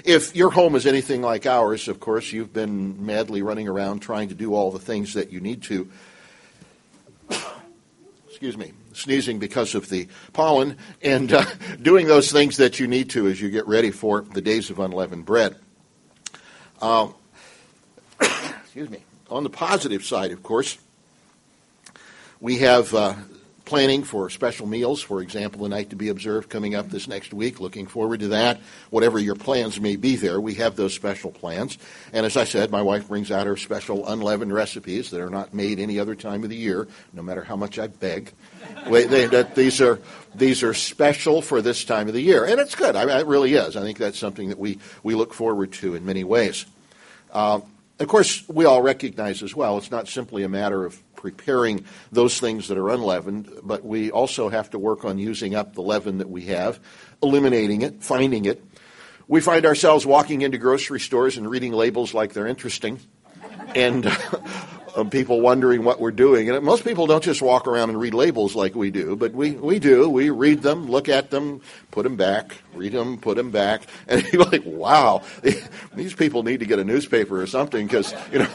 If your home is anything like ours, of course, you've been madly running around trying to do all the things that you need to. Excuse me, sneezing because of the pollen, and doing those things that you need to as you get ready for the days of unleavened bread. Excuse me. On the positive side, of course, we have planning for special meals, for example, the night to be observed coming up this next week. Looking forward to that. Whatever your plans may be there, we have those special plans. And as I said, my wife brings out her special unleavened recipes that are not made any other time of the year, no matter how much I beg. These are special for this time of the year. And it's good. It really is. I think that's something that we look forward to in many ways. Of course, we all recognize as well, it's not simply a matter of preparing those things that are unleavened, but we also have to work on using up the leaven that we have, eliminating it, finding it. We find ourselves walking into grocery stores and reading labels like they're interesting, and people wondering what we're doing. And most people don't just walk around and read labels like we do, but we do. We read them, look at them, put them back, read them, put them back. And you're like, wow, these people need to get a newspaper or something because,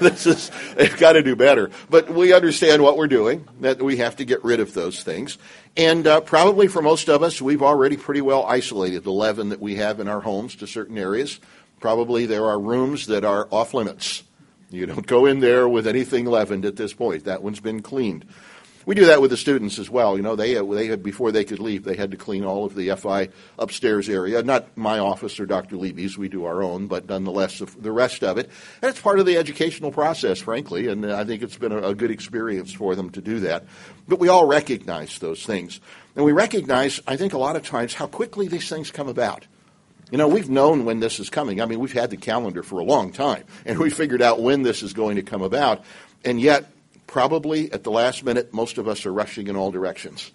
they've got to do better. But we understand what we're doing, that we have to get rid of those things. And probably for most of us, we've already pretty well isolated the leaven that we have in our homes to certain areas. Probably there are rooms that are off limits. You don't go in there with anything leavened at this point. That one's been cleaned. We do that with the students as well. They had before they could leave, they had to clean all of the FI upstairs area. Not my office or Dr. Levy's. We do our own, but nonetheless, the rest of it. And it's part of the educational process, frankly, and I think it's been a good experience for them to do that. But we all recognize those things. And we recognize, I think, a lot of times how quickly these things come about. We've known when this is coming. We've had the calendar for a long time, and we figured out when this is going to come about. And yet, probably at the last minute, most of us are rushing in all directions.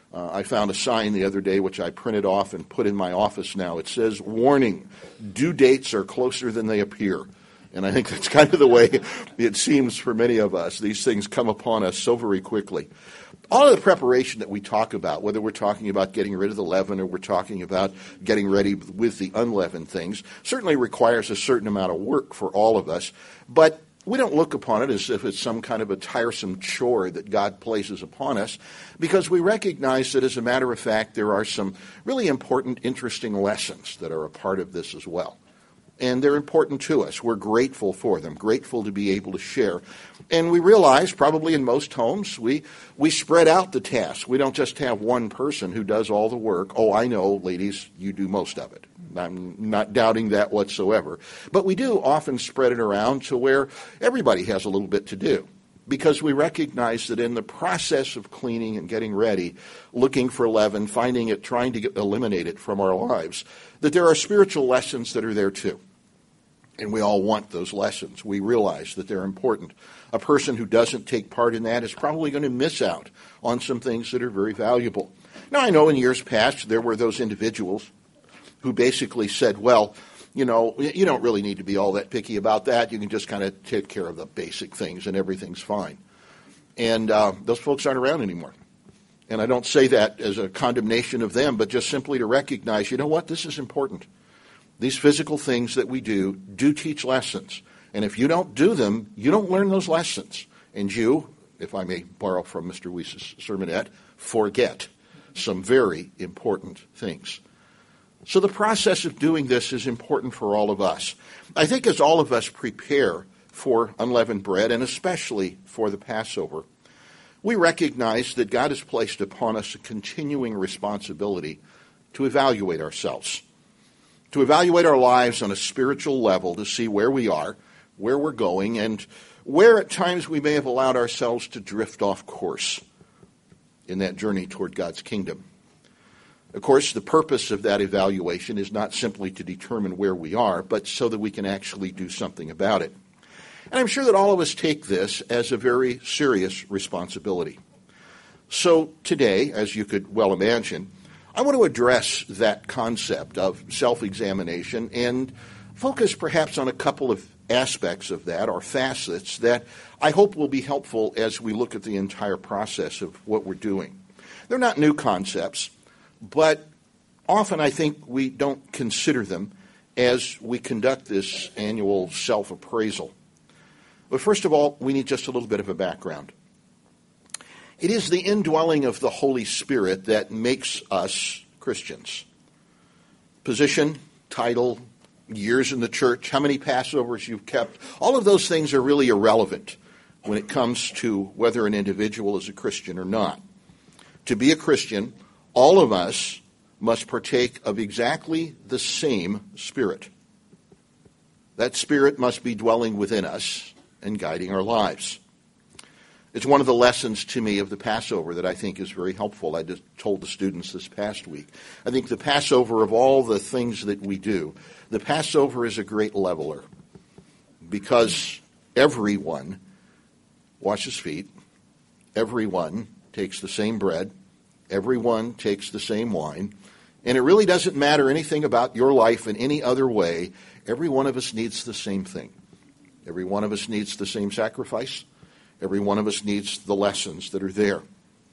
I found a sign the other day, which I printed off and put in my office now. It says, "Warning, due dates are closer than they appear." And I think that's kind of the way it seems for many of us. These things come upon us so very quickly. All of the preparation that we talk about, whether we're talking about getting rid of the leaven or we're talking about getting ready with the unleavened things, certainly requires a certain amount of work for all of us. But we don't look upon it as if it's some kind of a tiresome chore that God places upon us, because we recognize that, as a matter of fact, there are some really important, interesting lessons that are a part of this as well. And they're important to us. We're grateful for them, grateful to be able to share. And we realize, probably in most homes, we spread out the tasks. We don't just have one person who does all the work. Oh, I know, ladies, you do most of it. I'm not doubting that whatsoever. But we do often spread it around to where everybody has a little bit to do, because we recognize that in the process of cleaning and getting ready, looking for leaven, finding it, trying to eliminate it from our lives, that there are spiritual lessons that are there too. And we all want those lessons. We realize that they're important. A person who doesn't take part in that is probably going to miss out on some things that are very valuable. Now, I know in years past there were those individuals who basically said, well, you don't really need to be all that picky about that. You can just kind of take care of the basic things and everything's fine. And those folks aren't around anymore. And I don't say that as a condemnation of them, but just simply to recognize, you know what, this is important. These physical things that we do teach lessons. And if you don't do them, you don't learn those lessons. And you, if I may borrow from Mr. Weiss's sermonette, forget some very important things. So the process of doing this is important for all of us. I think as all of us prepare for unleavened bread, and especially for the Passover, we recognize that God has placed upon us a continuing responsibility to evaluate ourselves, to evaluate our lives on a spiritual level, to see where we are, where we're going, and where at times we may have allowed ourselves to drift off course in that journey toward God's kingdom. Of course, the purpose of that evaluation is not simply to determine where we are, but so that we can actually do something about it. And I'm sure that all of us take this as a very serious responsibility. So today, as you could well imagine, I want to address that concept of self-examination and focus perhaps on a couple of aspects of that, or facets, that I hope will be helpful as we look at the entire process of what we're doing. They're not new concepts, but often I think we don't consider them as we conduct this annual self-appraisal. But first of all, we need just a little bit of a background. It is the indwelling of the Holy Spirit that makes us Christians. Position, title, years in the church, how many Passovers you've kept, all of those things are really irrelevant when it comes to whether an individual is a Christian or not. To be a Christian, all of us must partake of exactly the same Spirit. That Spirit must be dwelling within us and guiding our lives. It's one of the lessons to me of the Passover that I think is very helpful. I just told the students this past week. I think the Passover, of all the things that we do, the Passover is a great leveler because everyone washes feet, everyone takes the same bread, everyone takes the same wine, and it really doesn't matter anything about your life in any other way. Every one of us needs the same thing. Every one of us needs the same sacrifice. Every one of us needs the lessons that are there.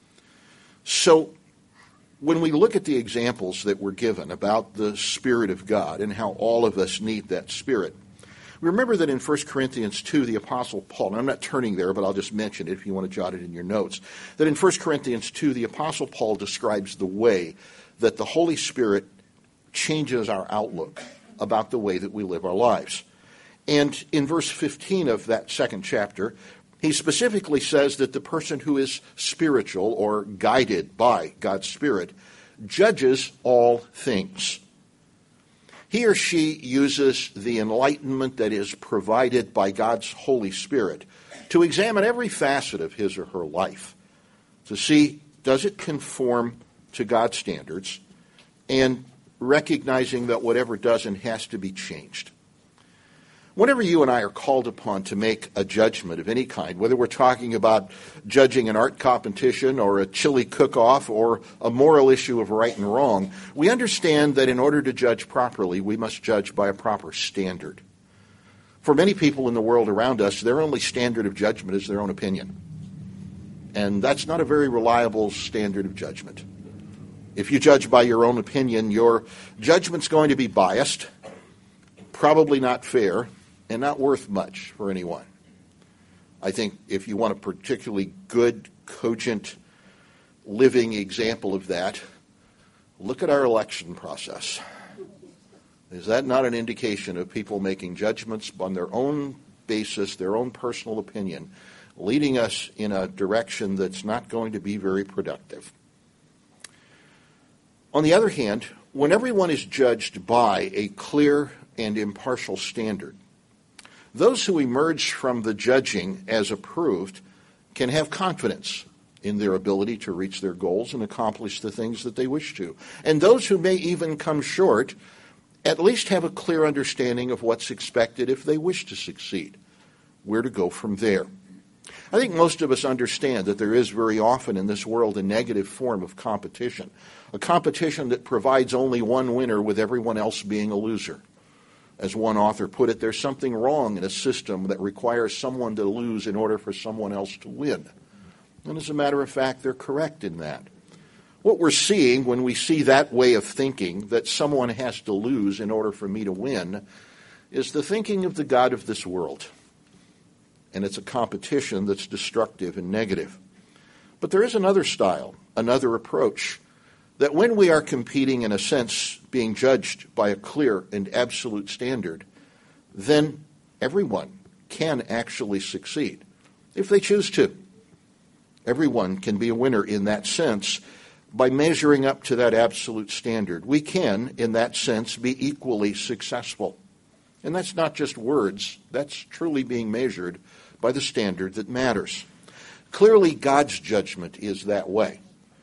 So when we look at the examples that were given about the Spirit of God and how all of us need that Spirit, remember that in 1 Corinthians 2, the Apostle Paul, and I'm not turning there, but I'll just mention it if you want to jot it in your notes, that in 1 Corinthians 2, the Apostle Paul describes the way that the Holy Spirit changes our outlook about the way that we live our lives. And in verse 15 of that second chapter, he specifically says that the person who is spiritual or guided by God's Spirit judges all things. He or she uses the enlightenment that is provided by God's Holy Spirit to examine every facet of his or her life to see, does it conform to God's standards, and recognizing that whatever doesn't has to be changed. Whenever you and I are called upon to make a judgment of any kind, whether we're talking about judging an art competition or a chili cook-off or a moral issue of right and wrong, we understand that in order to judge properly, we must judge by a proper standard. For many people in the world around us, their only standard of judgment is their own opinion. And that's not a very reliable standard of judgment. If you judge by your own opinion, your judgment's going to be biased, probably not fair, and not worth much for anyone. I think if you want a particularly good, cogent, living example of that, look at our election process. Is that not an indication of people making judgments on their own basis, their own personal opinion, leading us in a direction that's not going to be very productive? On the other hand, when everyone is judged by a clear and impartial standard, those who emerge from the judging as approved can have confidence in their ability to reach their goals and accomplish the things that they wish to. And those who may even come short at least have a clear understanding of what's expected if they wish to succeed, where to go from there. I think most of us understand that there is very often in this world a negative form of competition, a competition that provides only one winner with everyone else being a loser. As one author put it, there's something wrong in a system that requires someone to lose in order for someone else to win. And as a matter of fact, they're correct in that. What we're seeing when we see that way of thinking, that someone has to lose in order for me to win, is the thinking of the God of this world. And it's a competition that's destructive and negative. But there is another style, another approach, that when we are competing, in a sense, being judged by a clear and absolute standard, then everyone can actually succeed, if they choose to. Everyone can be a winner in that sense by measuring up to that absolute standard. We can, in that sense, be equally successful. And that's not just words, that's truly being measured by the standard that matters. Clearly, God's judgment is that way.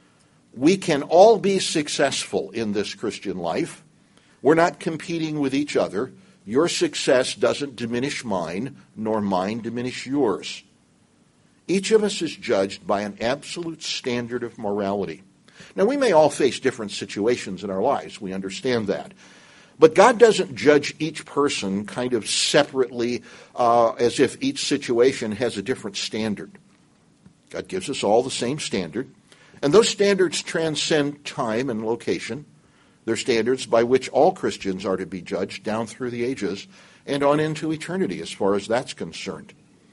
We can all be successful in this Christian life. We're not competing with each other. Your success doesn't diminish mine, nor mine diminish yours. Each of us is judged by an absolute standard of morality. Now, we may all face different situations in our lives. We understand that. But God doesn't judge each person kind of separately as if each situation has a different standard. God gives us all the same standard. And those standards transcend time and location. They're standards by which all Christians are to be judged down through the ages and on into eternity as far as that's concerned.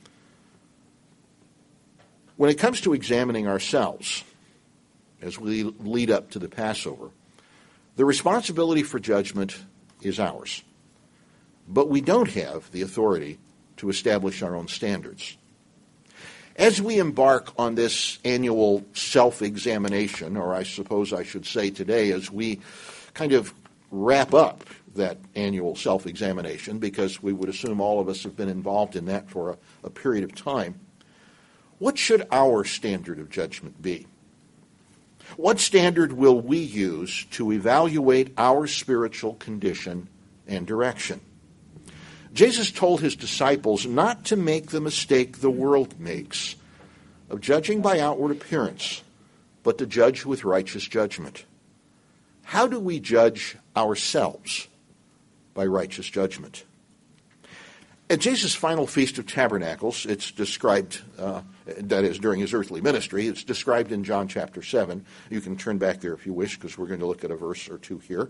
When it comes to examining ourselves as we lead up to the Passover, the responsibility for judgment is ours. But we don't have the authority to establish our own standards. As we embark on this annual self-examination, or I suppose I should say today, as we kind of wrap up that annual self-examination, because we would assume all of us have been involved in that for a period of time, what should our standard of judgment be? What standard will we use to evaluate our spiritual condition and direction? Jesus told his disciples not to make the mistake the world makes of judging by outward appearance, but to judge with righteous judgment. How do we judge ourselves? By righteous judgment. At Jesus' final Feast of Tabernacles, it's described, that is, during his earthly ministry, it's described in John chapter 7. You can turn back there if you wish, because we're going to look at a verse or two here.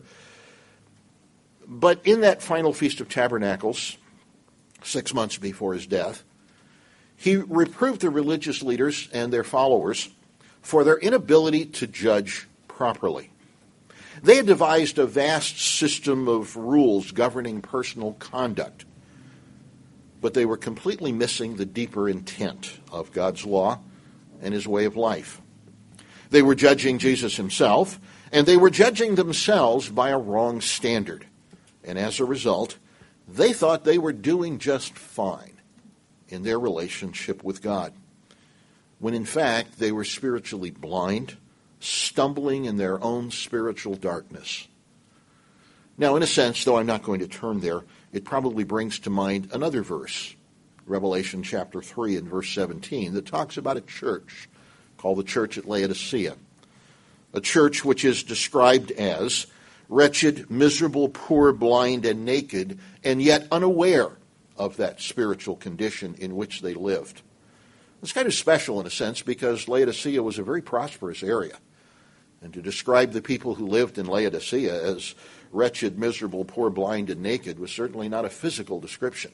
But in that final Feast of Tabernacles, 6 months before his death, he reproved the religious leaders and their followers for their inability to judge properly. They had devised a vast system of rules governing personal conduct, but they were completely missing the deeper intent of God's law and his way of life. They were judging Jesus himself, and they were judging themselves by a wrong standard. And as a result, they thought they were doing just fine in their relationship with God, when in fact they were spiritually blind, stumbling in their own spiritual darkness. Now, in a sense, though I'm not going to turn there, it probably brings to mind another verse, Revelation chapter 3 and verse 17, that talks about a church called the church at Laodicea, a church which is described as wretched, miserable, poor, blind, and naked, and yet unaware of that spiritual condition in which they lived. It's kind of special in a sense because Laodicea was a very prosperous area. And to describe the people who lived in Laodicea as wretched, miserable, poor, blind, and naked was certainly not a physical description.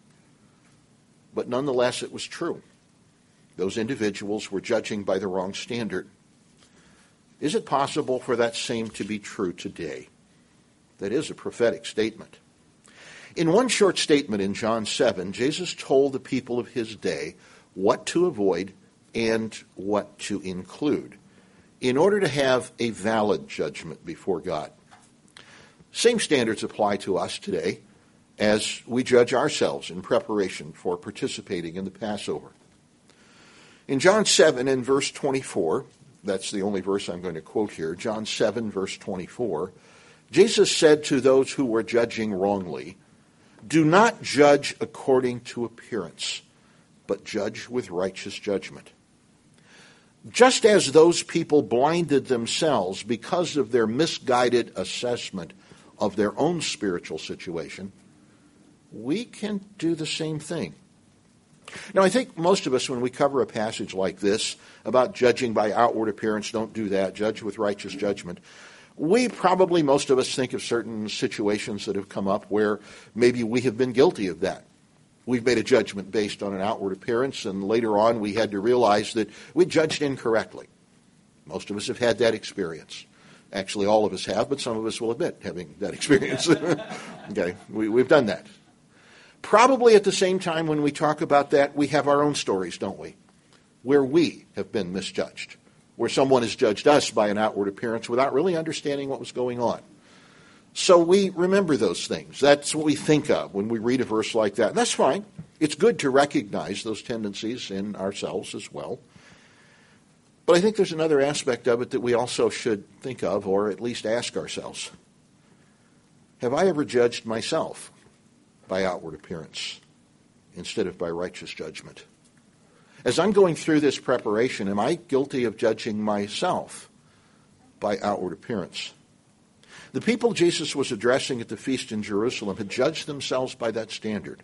But nonetheless, it was true. Those individuals were judging by the wrong standard. Is it possible for that same to be true today? That is a prophetic statement. In one short statement in John 7, Jesus told the people of his day what to avoid and what to include in order to have a valid judgment before God. Same standards apply to us today as we judge ourselves in preparation for participating in the Passover. In John 7 and verse 24, that's the only verse I'm going to quote here, John 7 verse 24, Jesus said to those who were judging wrongly, "Do not judge according to appearance, but judge with righteous judgment." Just as those people blinded themselves because of their misguided assessment of their own spiritual situation, we can do the same thing. Now, I think most of us, when we cover a passage like this about judging by outward appearance, don't do that, judge with righteous judgment, we probably, most of us, think of certain situations that have come up where maybe we have been guilty of that. We've made a judgment based on an outward appearance, and later on we had to realize that we judged incorrectly. Most of us have had that experience. Actually, all of us have, but some of us will admit having that experience. Okay, we've done that. Probably at the same time when we talk about that, we have our own stories, don't we? Where we have been misjudged, where someone has judged us by an outward appearance without really understanding what was going on. So we remember those things. That's what we think of when we read a verse like that. And that's fine. It's good to recognize those tendencies in ourselves as well. But I think there's another aspect of it that we also should think of, or at least ask ourselves. Have I ever judged myself by outward appearance instead of by righteous judgment? As I'm going through this preparation, am I guilty of judging myself by outward appearance? The people Jesus was addressing at the feast in Jerusalem had judged themselves by that standard.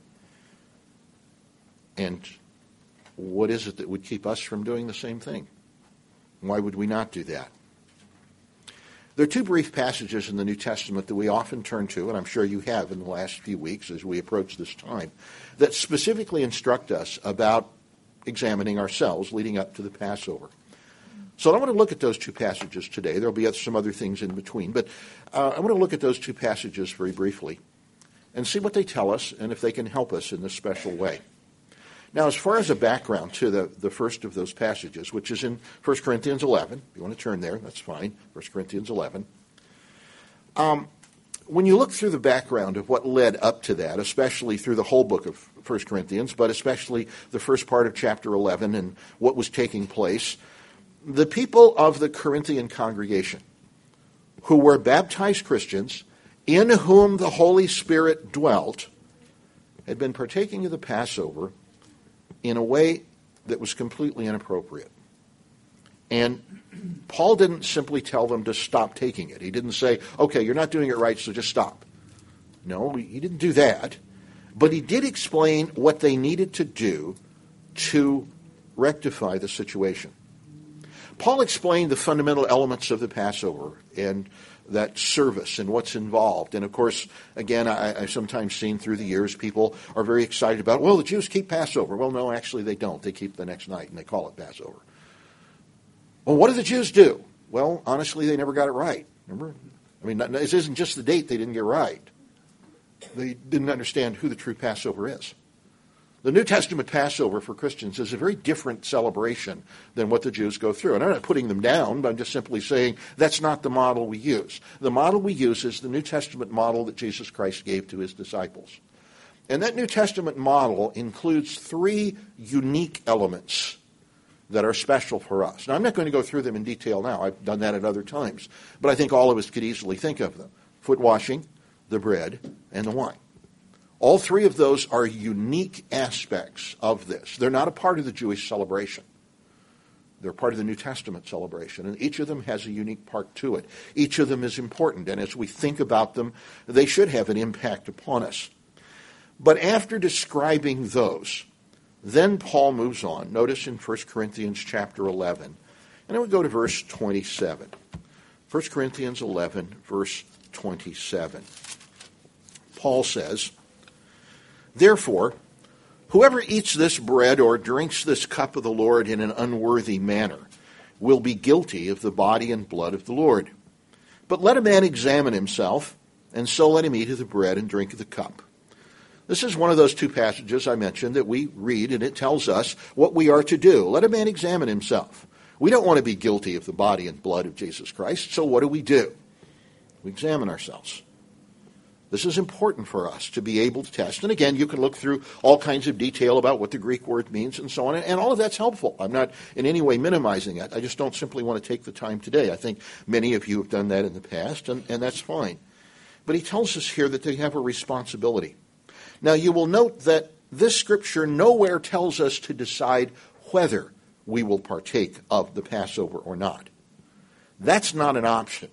And what is it that would keep us from doing the same thing? Why would we not do that? There are two brief passages in the New Testament that we often turn to, and I'm sure you have in the last few weeks as we approach this time, that specifically instruct us about examining ourselves leading up to the Passover. So I want to look at those two passages today. There will be some other things in between, but I want to look at those two passages very briefly and see what they tell us and if they can help us in this special way. Now, as far as a background to the first of those passages, which is in 1 Corinthians 11, if you want to turn there, that's fine, 1 Corinthians 11. When you look through the background of what led up to that, especially through the whole book of 1 Corinthians, but especially the first part of chapter 11 and what was taking place, the people of the Corinthian congregation, who were baptized Christians, in whom the Holy Spirit dwelt, had been partaking of the Passover in a way that was completely inappropriate. And Paul didn't simply tell them to stop taking it. He didn't say, okay, you're not doing it right, so just stop. No, he didn't do that. But he did explain what they needed to do to rectify the situation. Paul explained the fundamental elements of the Passover and that service and what's involved. And of course, again, I've sometimes seen through the years people are very excited about, well, the Jews keep Passover. Well, no, actually they don't. They keep the next night and they call it Passover. Well, what do the Jews do? Well, honestly, they never got it right. Remember? I mean, this isn't just the date they didn't get right. They didn't understand who the true Passover is. The New Testament Passover for Christians is a very different celebration than what the Jews go through. And I'm not putting them down, but I'm just simply saying that's not the model we use. The model we use is the New Testament model that Jesus Christ gave to his disciples. And that New Testament model includes three unique elements that are special for us. Now, I'm not going to go through them in detail now. I've done that at other times. But I think all of us could easily think of them. Foot washing, the bread, and the wine. All three of those are unique aspects of this. They're not a part of the Jewish celebration. They're part of the New Testament celebration, and each of them has a unique part to it. Each of them is important, and as we think about them, they should have an impact upon us. But after describing those, then Paul moves on. Notice in 1 Corinthians chapter 11, and I would go to verse 27. 1 Corinthians 11, verse 27. Paul says, "Therefore, whoever eats this bread or drinks this cup of the Lord in an unworthy manner will be guilty of the body and blood of the Lord. But let a man examine himself, and so let him eat of the bread and drink of the cup." This is one of those two passages I mentioned that we read, and it tells us what we are to do. Let a man examine himself. We don't want to be guilty of the body and blood of Jesus Christ, so what do? We examine ourselves. This is important for us to be able to test. And again, you can look through all kinds of detail about what the Greek word means and so on, and all of that's helpful. I'm not in any way minimizing it. I just don't simply want to take the time today. I think many of you have done that in the past, and that's fine. But he tells us here that they have a responsibility. Now, you will note that this scripture nowhere tells us to decide whether we will partake of the Passover or not. That's not an option.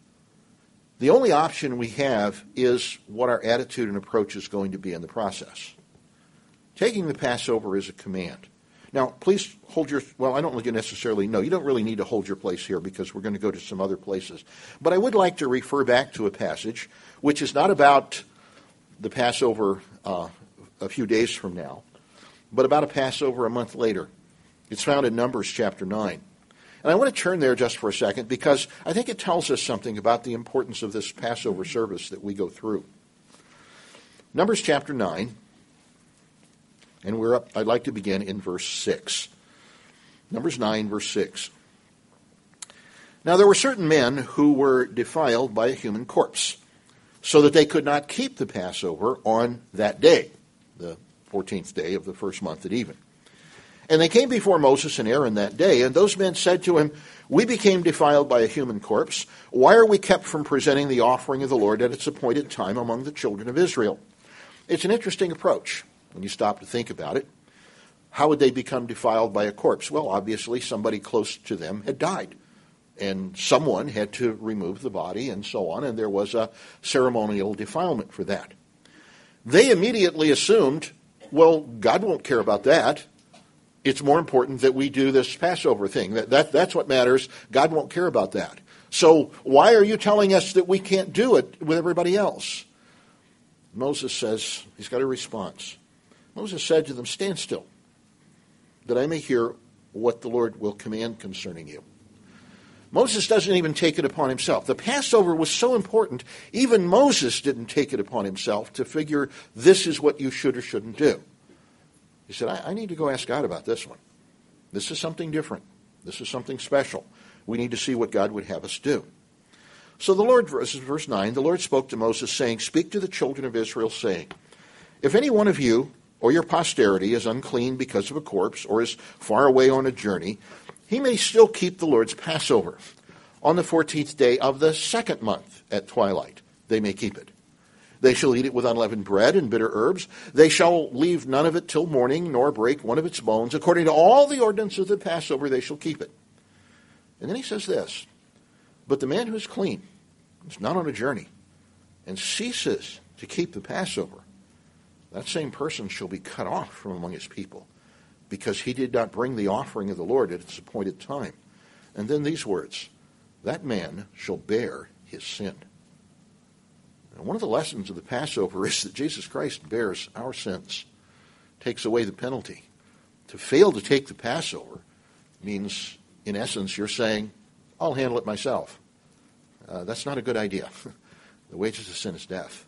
The only option we have is what our attitude and approach is going to be in the process. Taking the Passover is a command. Now, please hold your, well, I don't think you necessarily know. You don't really need to hold your place here because we're going to go to some other places. But I would like to refer back to a passage which is not about the Passover a few days from now, but about a Passover a month later. It's found in Numbers chapter 9. And I want to turn there just for a second because I think it tells us something about the importance of this Passover service that we go through. Numbers chapter 9, and I'd like to begin in verse 6. Numbers 9, verse 6. "Now there were certain men who were defiled by a human corpse, so that they could not keep the Passover on that day, the 14th day of the first month at even. And they came before Moses and Aaron that day, and those men said to him, 'We became defiled by a human corpse. Why are we kept from presenting the offering of the Lord at its appointed time among the children of Israel?'" It's an interesting approach when you stop to think about it. How would they become defiled by a corpse? Well, obviously somebody close to them had died, and someone had to remove the body and so on, and there was a ceremonial defilement for that. They immediately assumed, well, God won't care about that. It's more important that we do this Passover thing. That's what matters. God won't care about that. So why are you telling us that we can't do it with everybody else? Moses says, he's got a response. Moses said to them, stand still, that I may hear what the Lord will command concerning you. Moses doesn't even take it upon himself. The Passover was so important, even Moses didn't take it upon himself to figure this is what you should or shouldn't do. He said, I need to go ask God about this one. This is something different. This is something special. We need to see what God would have us do. So the Lord, verse 9, the Lord spoke to Moses, saying, speak to the children of Israel, saying, if any one of you or your posterity is unclean because of a corpse or is far away on a journey, he may still keep the Lord's Passover. On the 14th day of the second month at twilight, they may keep it. They shall eat it with unleavened bread and bitter herbs. They shall leave none of it till morning, nor break one of its bones. According to all the ordinances of the Passover, they shall keep it. And then he says this, but the man who is clean, is not on a journey, and ceases to keep the Passover, that same person shall be cut off from among his people, because he did not bring the offering of the Lord at its appointed time. And then these words, that man shall bear his sin. And one of the lessons of the Passover is that Jesus Christ bears our sins, takes away the penalty. To fail to take the Passover means, in essence, you're saying, I'll handle it myself. That's not a good idea. The wages of sin is death.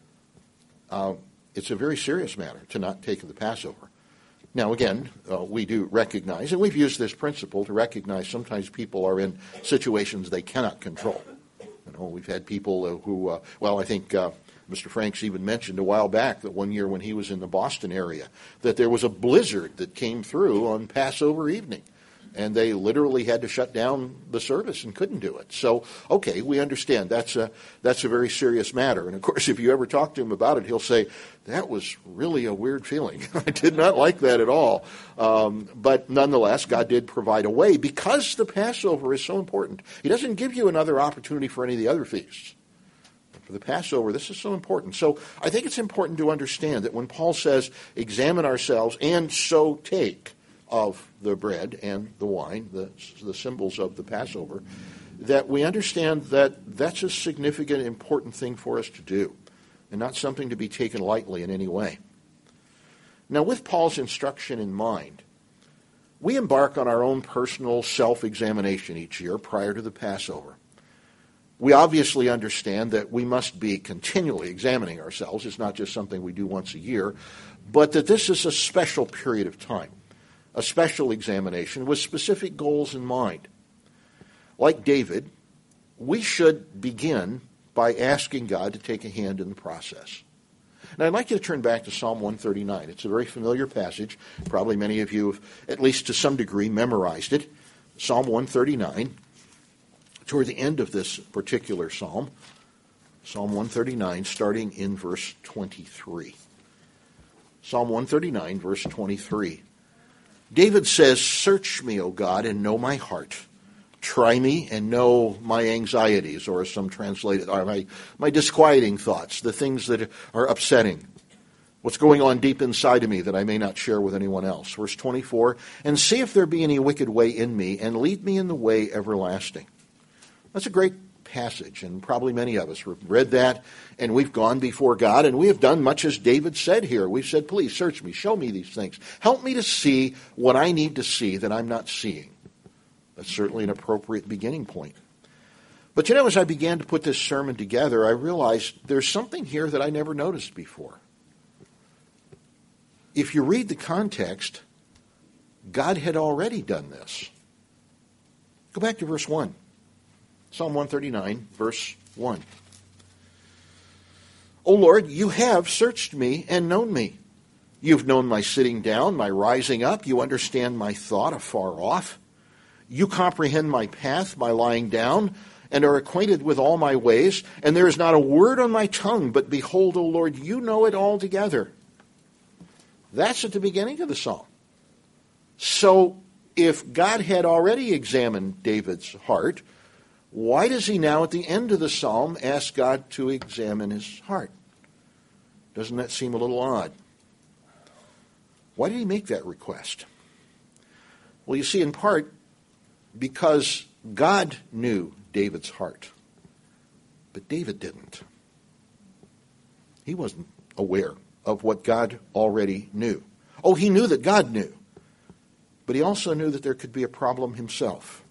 It's a very serious matter to not take the Passover. Now, again, we do recognize, and we've used this principle to recognize sometimes people are in situations they cannot control. You know, we've had people who, I think Mr. Franks even mentioned a while back that one year when he was in the Boston area, that there was a blizzard that came through on Passover evening. And they literally had to shut down the service and couldn't do it. So, okay, we understand that's a very serious matter. And of course, if you ever talk to him about it, he'll say, that was really a weird feeling. I did not like that at all. But nonetheless, God did provide a way because the Passover is so important. He doesn't give you another opportunity for any of the other feasts. For the Passover, this is so important. So I think it's important to understand that when Paul says, examine ourselves and so take of the bread and the wine, the symbols of the Passover, that we understand that that's a significant, important thing for us to do, and not something to be taken lightly in any way. Now, with Paul's instruction in mind, we embark on our own personal self-examination each year prior to the Passover. We obviously understand that we must be continually examining ourselves. It's not just something we do once a year, but that this is a special period of time. A special examination with specific goals in mind. Like David, we should begin by asking God to take a hand in the process. Now, I'd like you to turn back to Psalm 139. It's a very familiar passage. Probably many of you have, at least to some degree, memorized it. Psalm 139, toward the end of this particular psalm. Psalm 139, starting in verse 23. Psalm 139, verse 23. David says, search me, O God, and know my heart. Try me and know my anxieties, or as some translate it, are my disquieting thoughts, the things that are upsetting. What's going on deep inside of me that I may not share with anyone else. Verse 24, and see if there be any wicked way in me, and lead me in the way everlasting. That's a great passage, and probably many of us have read that, and we've gone before God, and we have done much as David said here. We've said, please search me, show me these things. Help me to see what I need to see that I'm not seeing. That's certainly an appropriate beginning point. But you know, as I began to put this sermon together, I realized there's something here that I never noticed before. If you read the context, God had already done this. Go back to verse 1. Psalm 139, verse 1. O Lord, you have searched me and known me. You've known my sitting down, my rising up. You understand my thought afar off. You comprehend my path, my lying down, and are acquainted with all my ways. And there is not a word on my tongue, but behold, O Lord, you know it altogether. That's at the beginning of the psalm. So if God had already examined David's heart, why does he now at the end of the psalm ask God to examine his heart? Doesn't that seem a little odd? Why did he make that request? Well, you see, in part, because God knew David's heart. But David didn't. He wasn't aware of what God already knew. Oh, he knew that God knew. But he also knew that there could be a problem himself.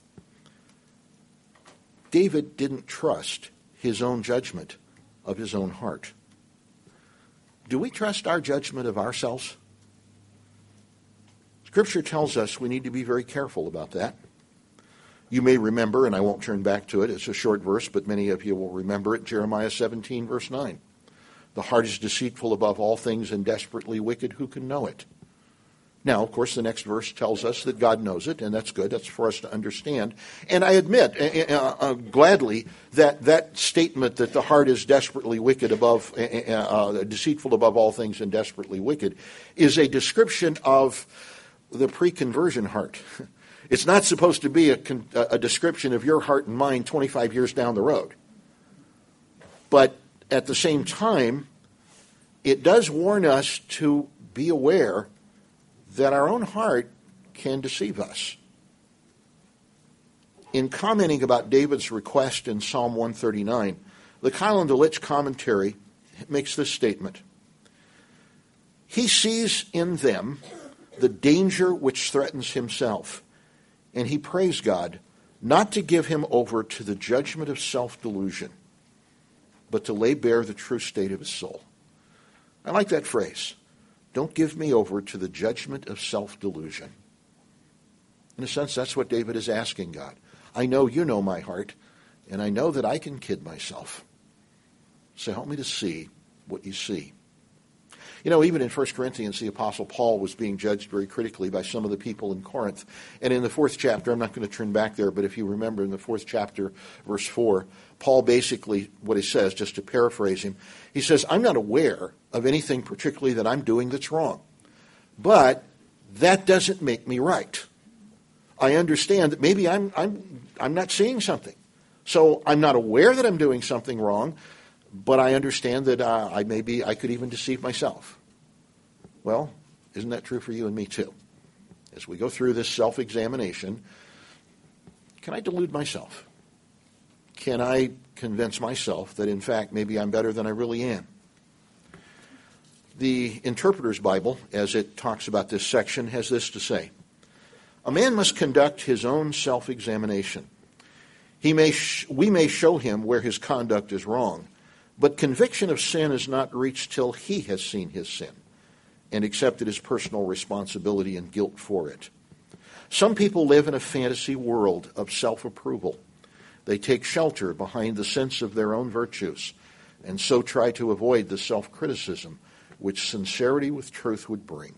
David didn't trust his own judgment of his own heart. Do we trust our judgment of ourselves? Scripture tells us we need to be very careful about that. You may remember, and I won't turn back to it, it's a short verse, but many of you will remember it, Jeremiah 17, verse 9. The heart is deceitful above all things and desperately wicked. Who can know it? Now, of course, the next verse tells us that God knows it, and that's good. That's for us to understand. And I admit, gladly, that statement that the heart is desperately wicked deceitful above all things and desperately wicked, is a description of the pre-conversion heart. It's not supposed to be a description of your heart and mind 25 years down the road. But at the same time, it does warn us to be aware that our own heart can deceive us. In commenting about David's request in Psalm 139, the Keil and Delitzsch commentary makes this statement. He sees in them the danger which threatens himself, and he prays God not to give him over to the judgment of self-delusion, but to lay bare the true state of his soul. I like that phrase. Don't give me over to the judgment of self-delusion. In a sense, that's what David is asking God. I know you know my heart, and I know that I can kid myself. So help me to see what you see. You know, even in 1 Corinthians, the Apostle Paul was being judged very critically by some of the people in Corinth. And in the 4th chapter, I'm not going to turn back there, but if you remember in the 4th chapter, verse 4, Paul basically, what he says, just to paraphrase him, he says, I'm not aware of anything particularly that I'm doing that's wrong. But that doesn't make me right. I understand that maybe I'm not seeing something. So I'm not aware that I'm doing something wrong, but I understand that I could even deceive myself. Well, isn't that true for you and me too? As we go through this self-examination, can I delude myself? Can I convince myself that, in fact, maybe I'm better than I really am? The Interpreter's Bible, as it talks about this section, has this to say. A man must conduct his own self-examination. We may show him where his conduct is wrong, but conviction of sin is not reached till he has seen his sin and accepted his personal responsibility and guilt for it. Some people live in a fantasy world of self-approval. They take shelter behind the sense of their own virtues and so try to avoid the self-criticism which sincerity with truth would bring.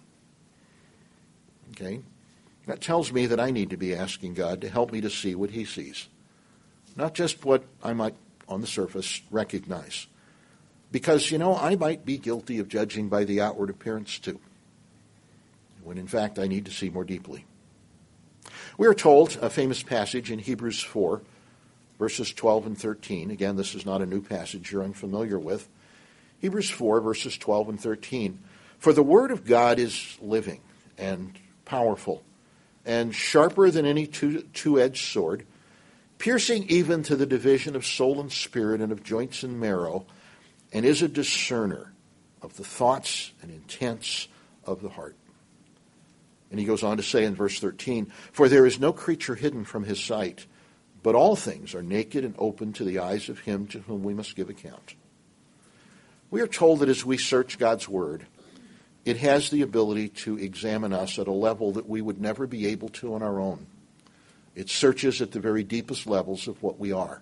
Okay? That tells me that I need to be asking God to help me to see what he sees. Not just what I might, on the surface, recognize. Because, I might be guilty of judging by the outward appearance too, when in fact I need to see more deeply. We are told a famous passage in Hebrews 4, verses 12 and 13. Again, this is not a new passage you're unfamiliar with. Hebrews 4, verses 12 and 13. For the word of God is living and powerful and sharper than any two-edged sword, piercing even to the division of soul and spirit and of joints and marrow, and is a discerner of the thoughts and intents of the heart. And he goes on to say in verse 13, for there is no creature hidden from his sight, but all things are naked and open to the eyes of him to whom we must give account. We are told that as we search God's word, it has the ability to examine us at a level that we would never be able to on our own. It searches at the very deepest levels of what we are.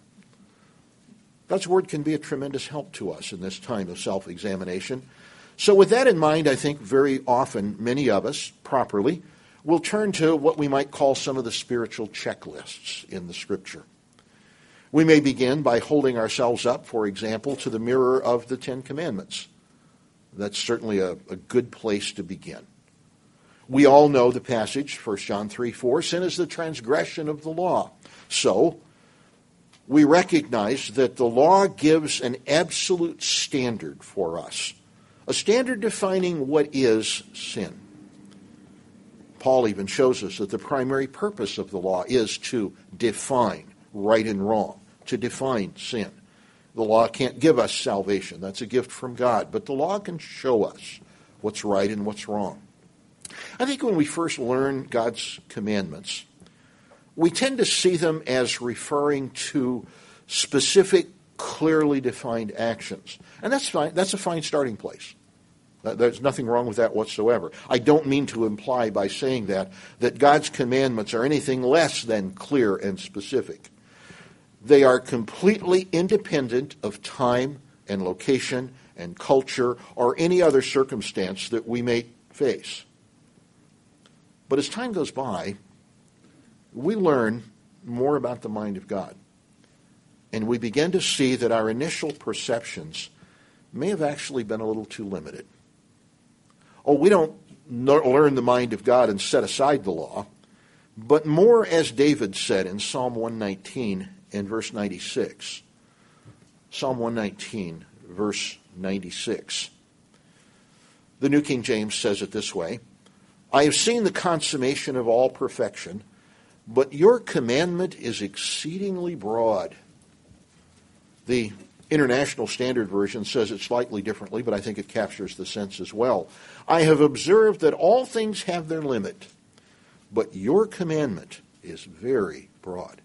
God's word can be a tremendous help to us in this time of self-examination. So with that in mind, I think very often, many of us, properly, will turn to what we might call some of the spiritual checklists in the Scripture. We may begin by holding ourselves up, for example, to the mirror of the Ten Commandments. That's certainly a good place to begin. We all know the passage, 1 John 3:4, sin is the transgression of the law. So, we recognize that the law gives an absolute standard for us, a standard defining what is sin. Paul even shows us that the primary purpose of the law is to define right and wrong, to define sin. The law can't give us salvation. That's a gift from God. But the law can show us what's right and what's wrong. I think when we first learn God's commandments, we tend to see them as referring to specific, clearly defined actions. And that's fine. That's a fine starting place. There's nothing wrong with that whatsoever. I don't mean to imply by saying that God's commandments are anything less than clear and specific. They are completely independent of time and location and culture or any other circumstance that we may face. But as time goes by, we learn more about the mind of God. And we begin to see that our initial perceptions may have actually been a little too limited. Oh, we don't learn the mind of God and set aside the law, but more as David said in Psalm 119 and verse 96. Psalm 119, verse 96. The New King James says it this way, I have seen the consummation of all perfection, but your commandment is exceedingly broad. The International Standard Version says it slightly differently, but I think it captures the sense as well. I have observed that all things have their limit, but your commandment is very broad.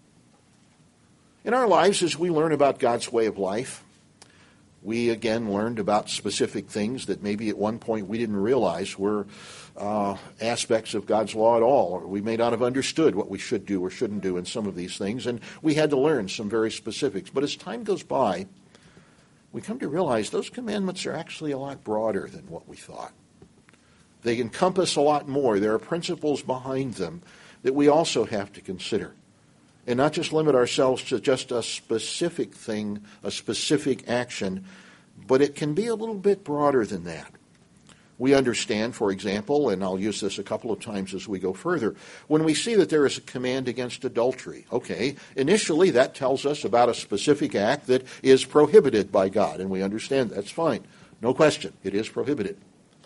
In our lives, as we learn about God's way of life, we again learned about specific things that maybe at one point we didn't realize were aspects of God's law at all, or we may not have understood what we should do or shouldn't do in some of these things, and we had to learn some very specifics. But as time goes by, we come to realize those commandments are actually a lot broader than what we thought. They encompass a lot more. There are principles behind them that we also have to consider. And not just limit ourselves to just a specific thing, a specific action, but it can be a little bit broader than that. We understand, for example, and I'll use this a couple of times as we go further, when we see that there is a command against adultery, okay, initially that tells us about a specific act that is prohibited by God, and we understand that's fine. No question, it is prohibited.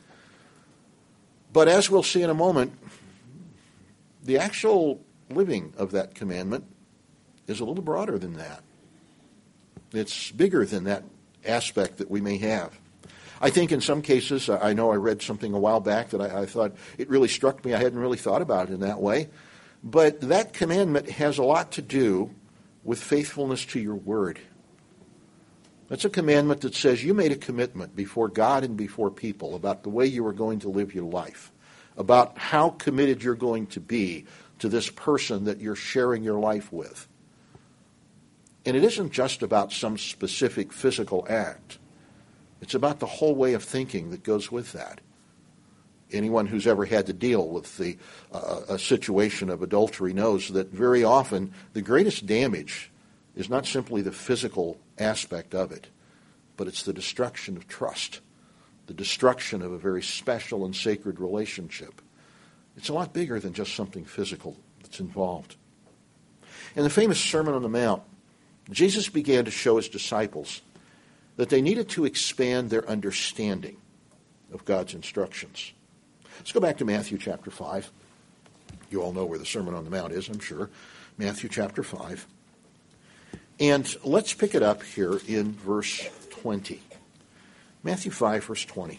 But as we'll see in a moment, the actual living of that commandment is a little broader than that. It's bigger than that aspect that we may have. I think in some cases, I know I read something a while back that I thought it really struck me. I hadn't really thought about it in that way. But that commandment has a lot to do with faithfulness to your word. That's a commandment that says you made a commitment before God and before people about the way you were going to live your life, about how committed you're going to be to this person that you're sharing your life with. And it isn't just about some specific physical act. It's about the whole way of thinking that goes with that. Anyone who's ever had to deal with a situation of adultery knows that very often the greatest damage is not simply the physical aspect of it, but it's the destruction of trust, the destruction of a very special and sacred relationship. It's a lot bigger than just something physical that's involved. In the famous Sermon on the Mount, Jesus began to show his disciples that they needed to expand their understanding of God's instructions. Let's go back to Matthew chapter 5. You all know where the Sermon on the Mount is, I'm sure. Matthew chapter 5. And let's pick it up here in verse 20. Matthew 5, verse 20.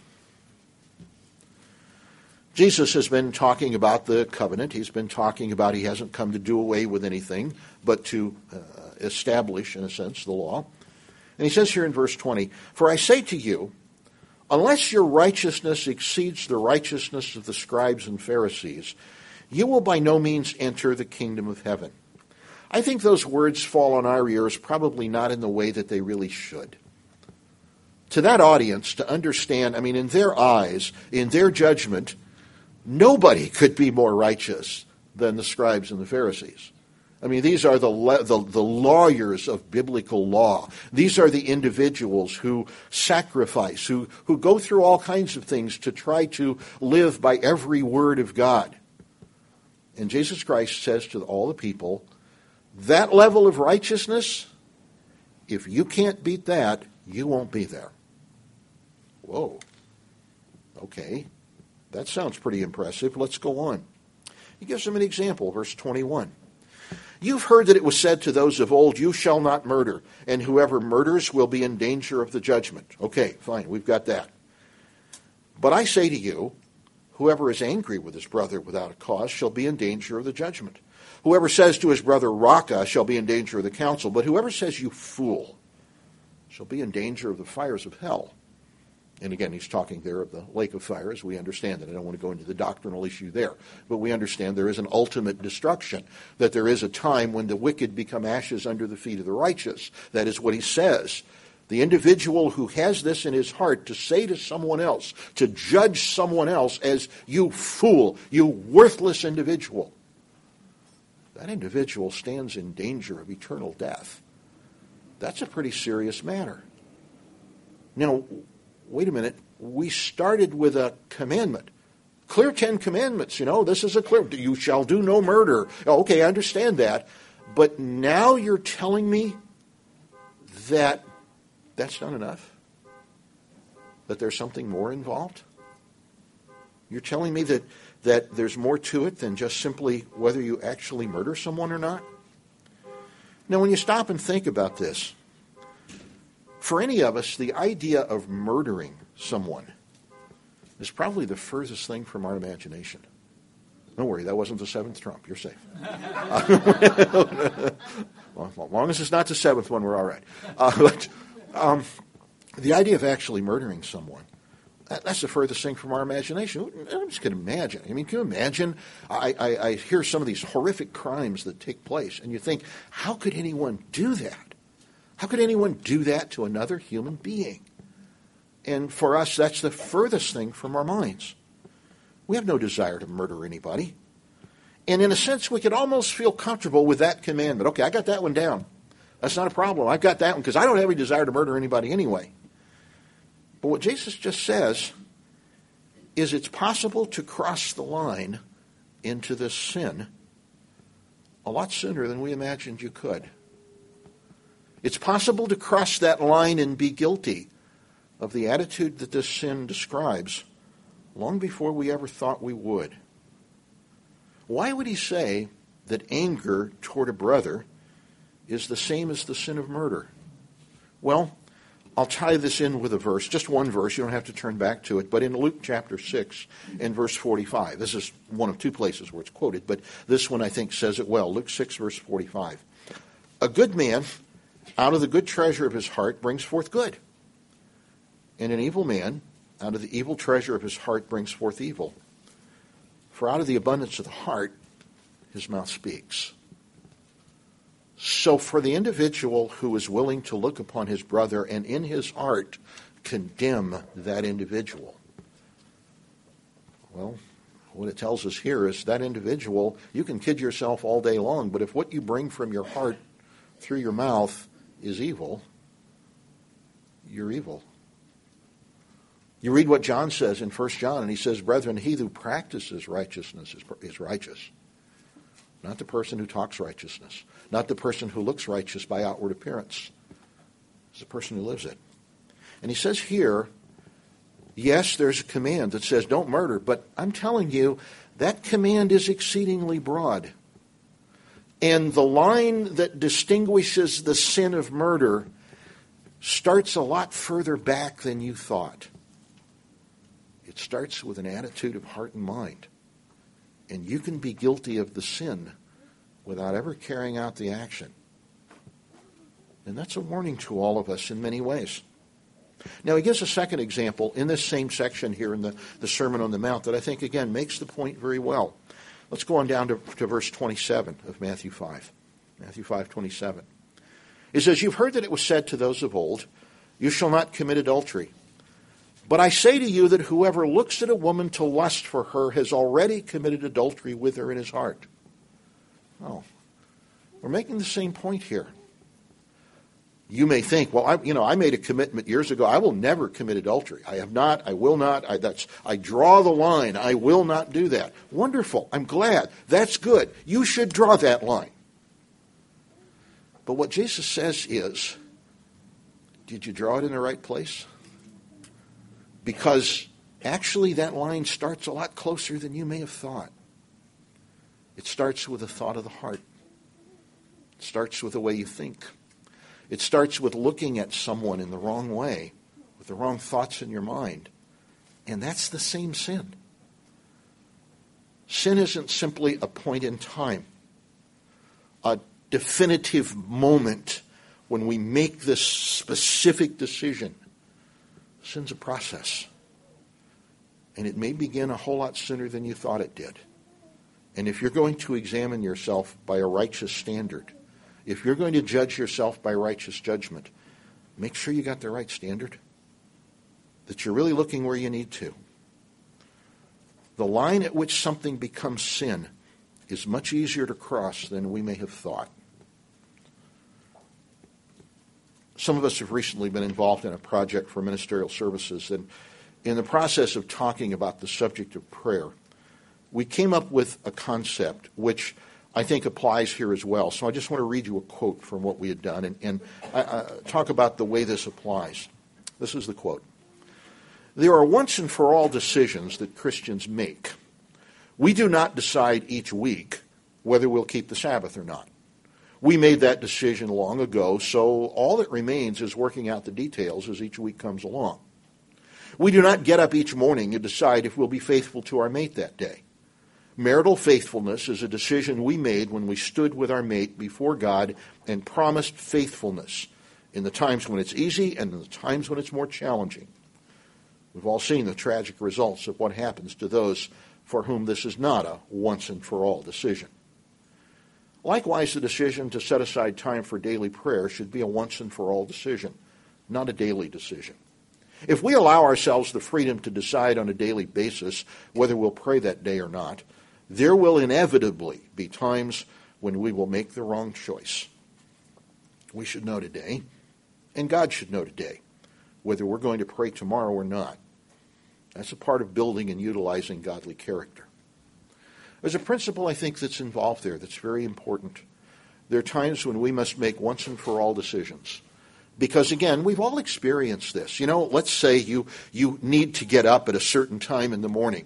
Jesus has been talking about the covenant. He's been talking about he hasn't come to do away with anything, but to establish, in a sense, the law. And he says here in verse 20, For I say to you, unless your righteousness exceeds the righteousness of the scribes and Pharisees, you will by no means enter the kingdom of heaven. I think those words fall on our ears probably not in the way that they really should. To that audience, to understand, in their eyes, in their judgment, nobody could be more righteous than the scribes and the Pharisees. These are the lawyers of biblical law. These are the individuals who sacrifice, who go through all kinds of things to try to live by every word of God. And Jesus Christ says to all the people, that level of righteousness, if you can't beat that, you won't be there. Whoa. Okay. That sounds pretty impressive. Let's go on. He gives them an example, verse 21. You've heard that it was said to those of old, you shall not murder, and whoever murders will be in danger of the judgment. Okay, fine, we've got that. But I say to you, whoever is angry with his brother without a cause shall be in danger of the judgment. Whoever says to his brother, Raca, shall be in danger of the council. But whoever says, you fool, shall be in danger of the fires of hell. And again, he's talking there of the lake of fire, as we understand it. I don't want to go into the doctrinal issue there. But we understand there is an ultimate destruction, that there is a time when the wicked become ashes under the feet of the righteous. That is what he says. The individual who has this in his heart to say to someone else, to judge someone else as you fool, you worthless individual, that individual stands in danger of eternal death. That's a pretty serious matter. Now, wait a minute. We started with a commandment. Clear 10 Commandments, this is a clear, you shall do no murder. Okay, I understand that. But now you're telling me that that's not enough? That there's something more involved? You're telling me that there's more to it than just simply whether you actually murder someone or not? Now, when you stop and think about this, for any of us, the idea of murdering someone is probably the furthest thing from our imagination. Don't worry, that wasn't the seventh trump. You're safe. Well, as long as it's not the seventh one, we're all right. The idea of actually murdering someone, that's the furthest thing from our imagination. I just can imagine. I mean, can you imagine? I hear some of these horrific crimes that take place, and you think, how could anyone do that? How could anyone do that to another human being? And for us, that's the furthest thing from our minds. We have no desire to murder anybody. And in a sense, we could almost feel comfortable with that commandment. Okay, I got that one down. That's not a problem. I've got that one because I don't have any desire to murder anybody anyway. But what Jesus just says is it's possible to cross the line into this sin a lot sooner than we imagined you could. It's possible to cross that line and be guilty of the attitude that this sin describes long before we ever thought we would. Why would he say that anger toward a brother is the same as the sin of murder? Well, I'll tie this in with a verse, just one verse. You don't have to turn back to it. But in Luke chapter 6 and verse 45, this is one of two places where it's quoted, but this one I think says it well. Luke 6 verse 45. A good man out of the good treasure of his heart brings forth good. And an evil man out of the evil treasure of his heart brings forth evil. For out of the abundance of the heart, his mouth speaks. So for the individual who is willing to look upon his brother and in his heart condemn that individual, well, what it tells us here is that individual, you can kid yourself all day long, but if what you bring from your heart through your mouth is evil, you're evil. You read what John says in 1 John, and he says, brethren, he who practices righteousness is righteous. Not the person who talks righteousness. Not the person who looks righteous by outward appearance. It's the person who lives it. And he says here, yes, there's a command that says don't murder, but I'm telling you, that command is exceedingly broad. And the line that distinguishes the sin of murder starts a lot further back than you thought. It starts with an attitude of heart and mind. And you can be guilty of the sin without ever carrying out the action. And that's a warning to all of us in many ways. Now, he gives a second example in this same section here in the Sermon on the Mount that I think, again, makes the point very well. Let's go on down to verse 27 of Matthew 5. Matthew 5:27. It says, you've heard that it was said to those of old, you shall not commit adultery. But I say to you that whoever looks at a woman to lust for her has already committed adultery with her in his heart. Oh, we're making the same point here. You may think, well, I made a commitment years ago. I will never commit adultery. I have not. I will not. I draw the line. I will not do that. Wonderful. I'm glad. That's good. You should draw that line. But what Jesus says is, did you draw it in the right place? Because actually that line starts a lot closer than you may have thought. It starts with a thought of the heart. It starts with the way you think. It starts with looking at someone in the wrong way, with the wrong thoughts in your mind. And that's the same sin. Sin isn't simply a point in time, a definitive moment when we make this specific decision. Sin's a process. And it may begin a whole lot sooner than you thought it did. And if you're going to examine yourself by a righteous standard, if you're going to judge yourself by righteous judgment, make sure you got the right standard, that you're really looking where you need to. The line at which something becomes sin is much easier to cross than we may have thought. Some of us have recently been involved in a project for ministerial services, and in the process of talking about the subject of prayer, we came up with a concept which I think applies here as well. So I just want to read you a quote from what we had done and talk about the way this applies. This is the quote. "There are once and for all decisions that Christians make. We do not decide each week whether we'll keep the Sabbath or not. We made that decision long ago, so all that remains is working out the details as each week comes along. We do not get up each morning and decide if we'll be faithful to our mate that day. Marital faithfulness is a decision we made when we stood with our mate before God and promised faithfulness in the times when it's easy and in the times when it's more challenging. We've all seen the tragic results of what happens to those for whom this is not a once-and-for-all decision. Likewise, the decision to set aside time for daily prayer should be a once-and-for-all decision, not a daily decision. If we allow ourselves the freedom to decide on a daily basis whether we'll pray that day or not, there will inevitably be times when we will make the wrong choice. We should know today, and God should know today, whether we're going to pray tomorrow or not. That's a part of building and utilizing godly character. There's a principle, I think, that's involved there that's very important. There are times when we must make once-and-for-all decisions. Because, again, we've all experienced this. You know, let's say you need to get up at a certain time in the morning.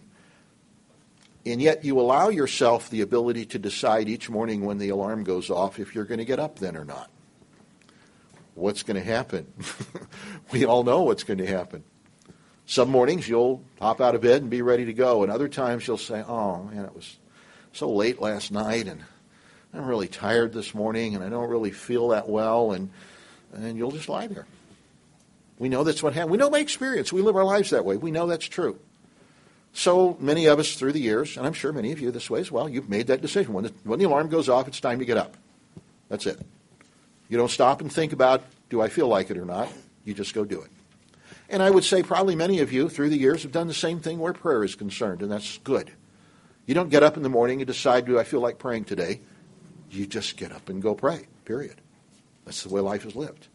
And yet you allow yourself the ability to decide each morning when the alarm goes off if you're going to get up then or not. What's going to happen? We all know what's going to happen. Some mornings you'll hop out of bed and be ready to go. And other times you'll say, oh, man, it was so late last night and I'm really tired this morning and I don't really feel that well. And you'll just lie there. We know that's what happens. We know by experience. We live our lives that way. We know that's true. So many of us through the years, and I'm sure many of you this way as well, you've made that decision. When the alarm goes off, it's time to get up. That's it. You don't stop and think about, do I feel like it or not? You just go do it. And I would say probably many of you through the years have done the same thing where prayer is concerned, and that's good. You don't get up in the morning and decide, do I feel like praying today? You just get up and go pray, period. That's the way life is lived.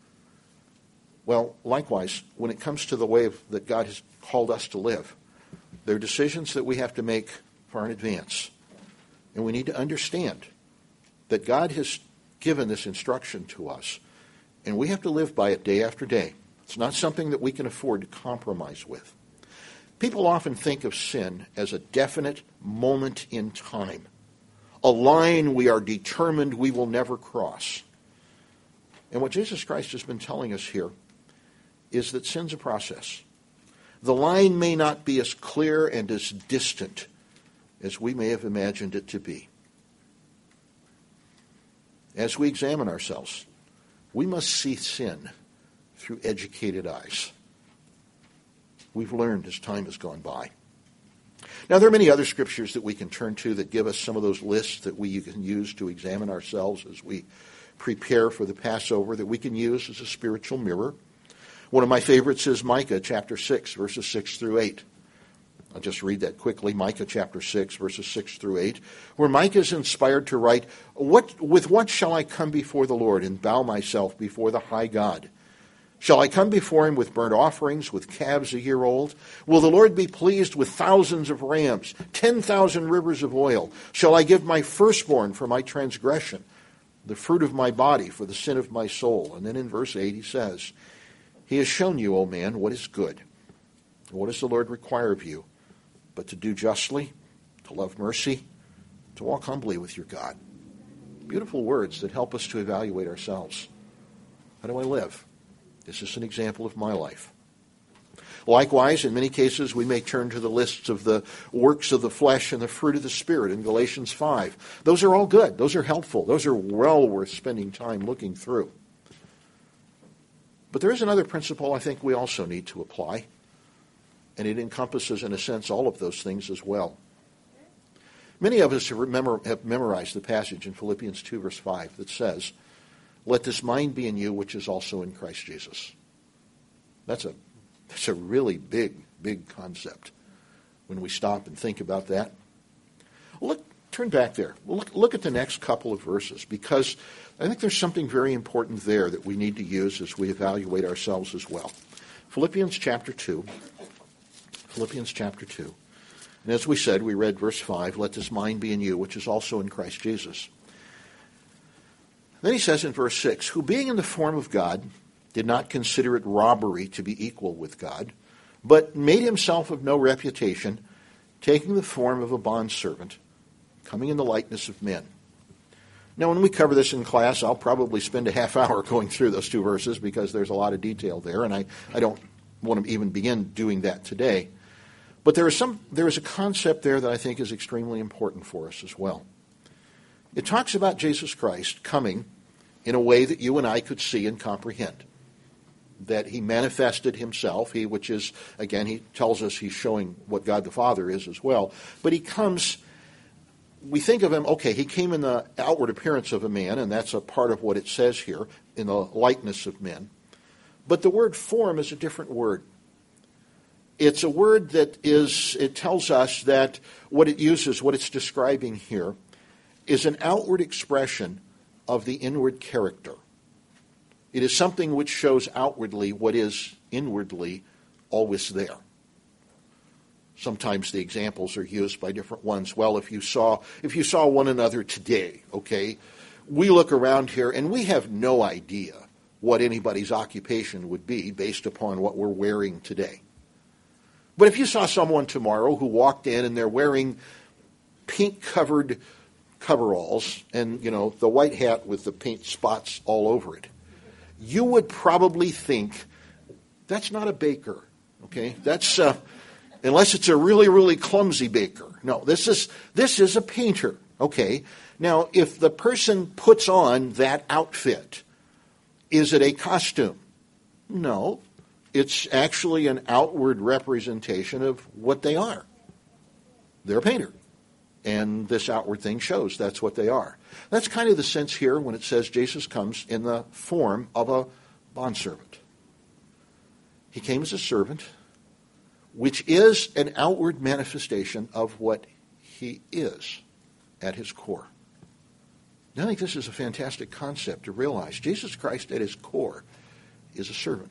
Well, likewise, when it comes to the way that God has called us to live, there are decisions that we have to make far in advance. And we need to understand that God has given this instruction to us, and we have to live by it day after day. It's not something that we can afford to compromise with. People often think of sin as a definite moment in time, a line we are determined we will never cross. And what Jesus Christ has been telling us here is that sin's a process. The line may not be as clear and as distant as we may have imagined it to be. As we examine ourselves, we must see sin through educated eyes. We've learned as time has gone by. Now, there are many other scriptures that we can turn to that give us some of those lists that we can use to examine ourselves as we prepare for the Passover, that we can use as a spiritual mirror. One of my favorites is Micah chapter 6, verses 6 through 8. I'll just read that quickly. Micah chapter 6, verses 6 through 8, where Micah is inspired to write, With what shall I come before the Lord and bow myself before the high God? Shall I come before him with burnt offerings, with calves a year old? Will the Lord be pleased with thousands of rams, 10,000 rivers of oil? Shall I give my firstborn for my transgression, the fruit of my body for the sin of my soul? And then in verse 8 he says, He has shown you, O man, what is good. What does the Lord require of you? But to do justly, to love mercy, to walk humbly with your God. beautiful words that help us to evaluate ourselves. How do I live? Is this an example of my life? Likewise, in many cases, we may turn to the lists of the works of the flesh and the fruit of the Spirit in Galatians 5. Those are all good. Those are helpful. Those are well worth spending time looking through. But there is another principle I think we also need to apply, and it encompasses, in a sense, all of those things as well. Many of us have memorized the passage in Philippians 2, verse 5 that says, "Let this mind be in you, which is also in Christ Jesus." That's a really big concept when we stop and think about that. Turn back there. Look at the next couple of verses, because I think there's something very important there that we need to use as we evaluate ourselves as well. Philippians chapter 2. And as we said, we read verse 5, "Let this mind be in you, which is also in Christ Jesus." Then he says in verse 6, "Who being in the form of God, did not consider it robbery to be equal with God, but made himself of no reputation, taking the form of a bondservant, coming in the likeness of men." Now, when we cover this in class, I'll probably spend a half hour going through those two verses because there's a lot of detail there, and I don't want to even begin doing that today. But there is a concept there that I think is extremely important for us as well. It talks about Jesus Christ coming in a way that you and I could see and comprehend. That he manifested himself, which is, again, he tells us he's showing what God the Father is as well. But he comes, we think of him, okay, he came in the outward appearance of a man, and that's a part of what it says here, in the likeness of men. But the word form is a different word. It's a word that it tells us that what it uses, what it's describing here, is an outward expression of the inward character. It is something which shows outwardly what is inwardly always there. Sometimes the examples are used by different ones. Well, if you saw one another today, okay, we look around here and we have no idea what anybody's occupation would be based upon what we're wearing today. But if you saw someone tomorrow who walked in and they're wearing paint-covered coveralls and, the white hat with the paint spots all over it, you would probably think, that's not a baker, okay? That's, unless it's a really, really clumsy baker. No, this is a painter, okay? Now, if the person puts on that outfit, is it a costume? No, it's actually an outward representation of what they are. They're a painter. And this outward thing shows that's what they are. That's kind of the sense here when it says Jesus comes in the form of a bondservant. He came as a servant, which is an outward manifestation of what he is at his core. Now, I think this is a fantastic concept to realize. Jesus Christ at his core is a servant.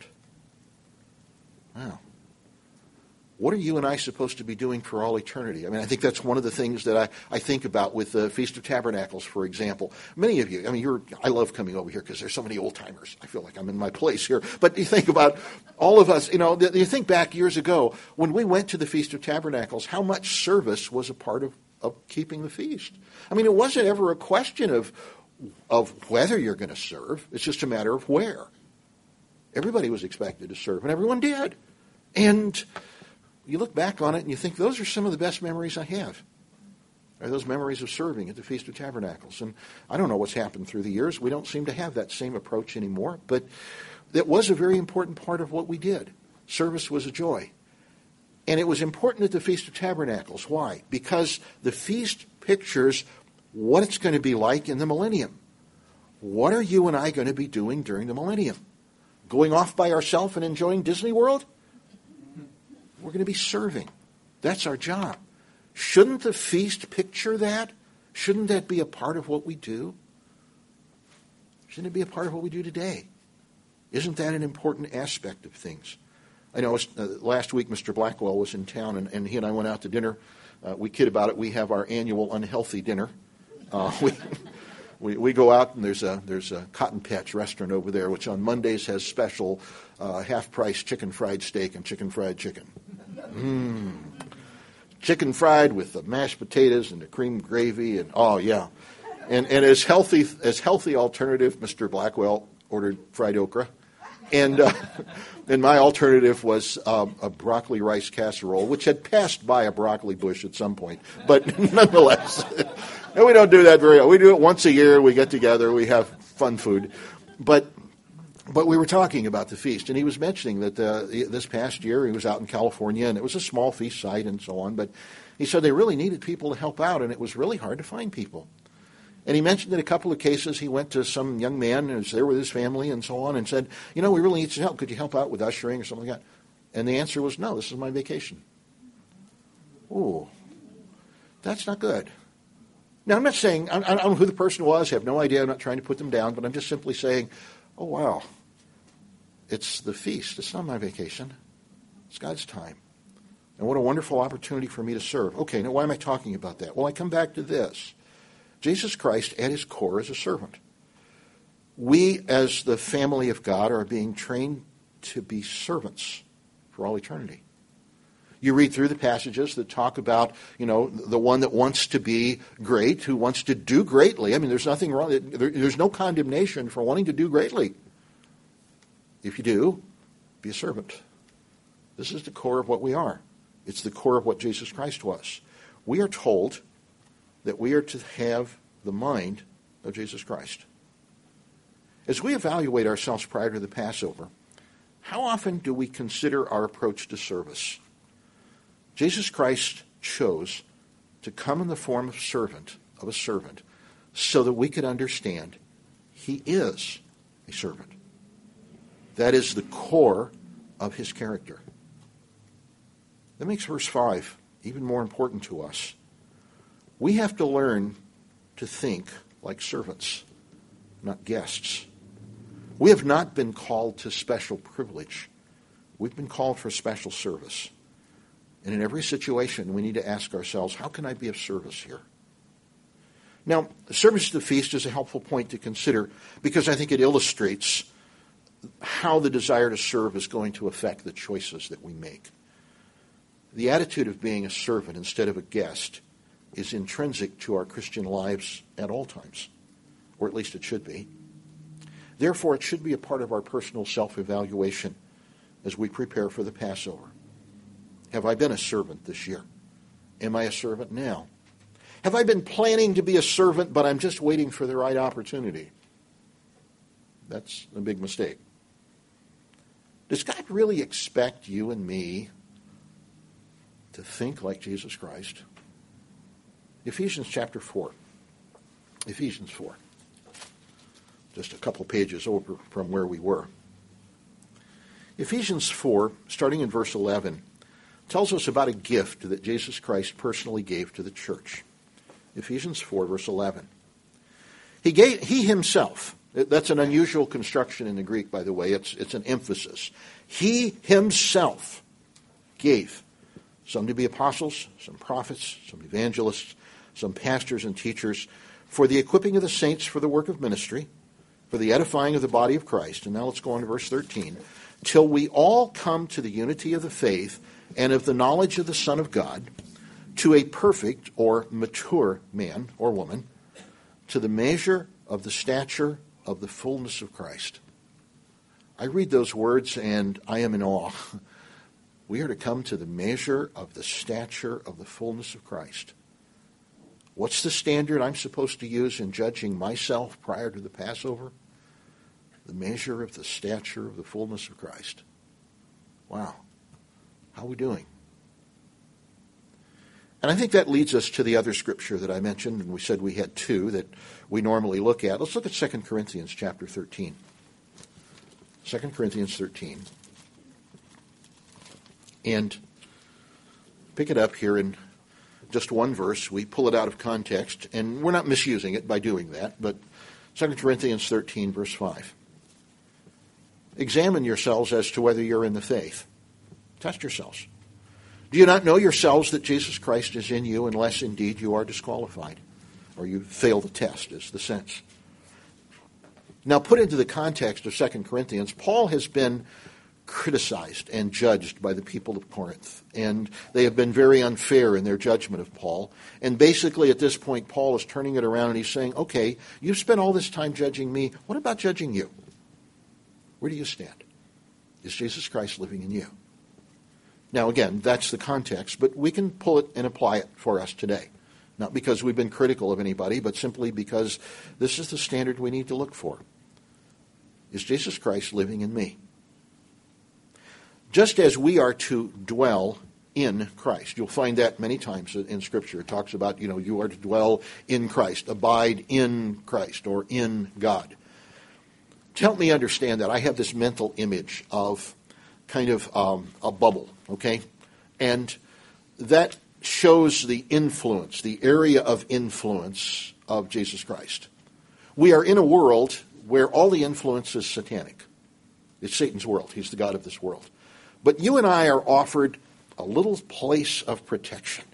Wow. What are you and I supposed to be doing for all eternity? I mean, I think that's one of the things that I think about with the Feast of Tabernacles, for example. Many of you, I love coming over here because there's so many old-timers. I feel like I'm in my place here. But you think about all of us, you think back years ago when we went to the Feast of Tabernacles, how much service was a part of keeping the feast. I mean, it wasn't ever a question of whether you're going to serve. It's just a matter of where. Everybody was expected to serve, and everyone did. And you look back on it and you think, those are some of the best memories I have, are those memories of serving at the Feast of Tabernacles. And I don't know what's happened through the years. We don't seem to have that same approach anymore, but it was a very important part of what we did. Service was a joy. And it was important at the Feast of Tabernacles. Why? Because the feast pictures what it's going to be like in the millennium. What are you and I going to be doing during the millennium? Going off by ourselves and enjoying Disney World? We're going to be serving. That's our job. Shouldn't the feast picture that? Shouldn't that be a part of what we do? Shouldn't it be a part of what we do today? Isn't that an important aspect of things? I know last week Mr. Blackwell was in town, and he and I went out to dinner. We kid about it. We have our annual unhealthy dinner. We go out, and there's a Cotton Patch restaurant over there, which on Mondays has special half-price chicken fried steak and chicken fried chicken. Chicken fried with the mashed potatoes and the cream gravy, and oh yeah. And as healthy alternative, Mr. Blackwell ordered fried okra. And my alternative was a broccoli rice casserole, which had passed by a broccoli bush at some point. But nonetheless, and we don't do that very often. We do it once a year. We get together. We have fun food. But we were talking about the feast, and he was mentioning that this past year he was out in California, and it was a small feast site and so on. But he said they really needed people to help out, and it was really hard to find people. And he mentioned in a couple of cases he went to some young man who was there with his family and so on and said, we really need some help. Could you help out with ushering or something like that? And the answer was, no, this is my vacation. Ooh, that's not good. Now, I'm not saying, I don't know who the person was. I have no idea. I'm not trying to put them down. But I'm just simply saying, oh, wow, it's the feast. It's not my vacation. It's God's time. And what a wonderful opportunity for me to serve. Okay, now why am I talking about that? Well, I come back to this. Jesus Christ, at his core, is a servant. We, as the family of God, are being trained to be servants for all eternity. You read through the passages that talk about, the one that wants to be great, who wants to do greatly. I mean, there's nothing wrong. There's no condemnation for wanting to do greatly. If you do, be a servant. This is the core of what we are. It's the core of what Jesus Christ was. We are told that we are to have the mind of Jesus Christ. As we evaluate ourselves prior to the Passover, how often do we consider our approach to service? Jesus Christ chose to come in the form of a servant, so that we could understand he is a servant. That is the core of his character. That makes verse 5 even more important to us. We have to learn to think like servants, not guests. We have not been called to special privilege. We've been called for special service. And in every situation, we need to ask ourselves, how can I be of service here? Now, service to the feast is a helpful point to consider because I think it illustrates how the desire to serve is going to affect the choices that we make. The attitude of being a servant instead of a guest is intrinsic to our Christian lives at all times, or at least it should be. Therefore, it should be a part of our personal self-evaluation as we prepare for the Passover. Have I been a servant this year? Am I a servant now? Have I been planning to be a servant, but I'm just waiting for the right opportunity? That's a big mistake. Does God really expect you and me to think like Jesus Christ? Ephesians chapter 4. Ephesians 4. Just a couple pages over from where we were. Ephesians 4, starting in verse 11, tells us about a gift that Jesus Christ personally gave to the church. Ephesians 4, verse 11. He himself, that's an unusual construction in the Greek, by the way. It's an emphasis. He himself gave some to be apostles, some prophets, some evangelists, some pastors and teachers, for the equipping of the saints for the work of ministry, for the edifying of the body of Christ. And now let's go on to verse 13. Till we all come to the unity of the faith and of the knowledge of the Son of God, to a perfect or mature man or woman, to the measure of the stature of the fullness of Christ. I read those words and I am in awe. We are to come to the measure of the stature of the fullness of Christ. What's the standard I'm supposed to use in judging myself prior to the Passover? The measure of the stature of the fullness of Christ. Wow. How are we doing? And I think that leads us to the other scripture that I mentioned, and we said we had two that we normally look at. Let's look at 2 Corinthians chapter 13. 2 Corinthians 13. And pick it up here in just one verse. We pull it out of context, and we're not misusing it by doing that, but 2 Corinthians 13, verse 5. Examine yourselves as to whether you're in the faith. Test yourselves. Do you not know yourselves that Jesus Christ is in you, unless indeed you are disqualified, or you fail the test, is the sense. Now, put into the context of 2 Corinthians, Paul has been criticized and judged by the people of Corinth. And they have been very unfair in their judgment of Paul. And basically at this point, Paul is turning it around and he's saying, okay, you've spent all this time judging me. What about judging you? Where do you stand? Is Jesus Christ living in you? Now again, that's the context, but we can pull it and apply it for us today. Not because we've been critical of anybody, but simply because this is the standard we need to look for. Is Jesus Christ living in me? Just as we are to dwell in Christ. You'll find that many times in Scripture. It talks about, you are to dwell in Christ, abide in Christ, or in God. To help me understand that, I have this mental image of kind of a bubble, okay? And that shows the influence, the area of influence of Jesus Christ. We are in a world where all the influence is satanic. It's Satan's world. He's the god of this world. But you and I are offered a little place of protection,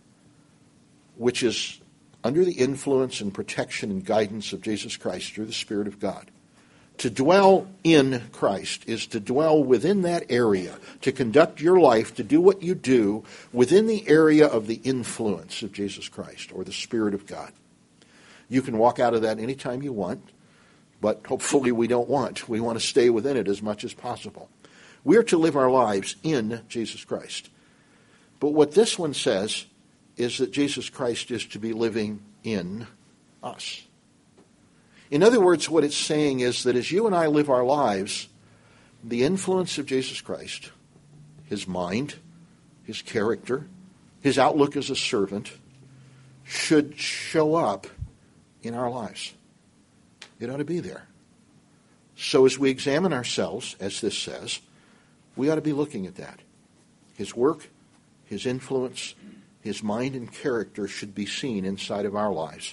which is under the influence and protection and guidance of Jesus Christ through the Spirit of God. To dwell in Christ is to dwell within that area, to conduct your life, to do what you do within the area of the influence of Jesus Christ or the Spirit of God. You can walk out of that anytime you want, but hopefully we don't want. We want to stay within it as much as possible. We are to live our lives in Jesus Christ. But what this one says is that Jesus Christ is to be living in us. In other words, what it's saying is that as you and I live our lives, the influence of Jesus Christ, his mind, his character, his outlook as a servant, should show up in our lives. It ought to be there. So as we examine ourselves, as this says, we ought to be looking at that. His work, his influence, his mind and character should be seen inside of our lives.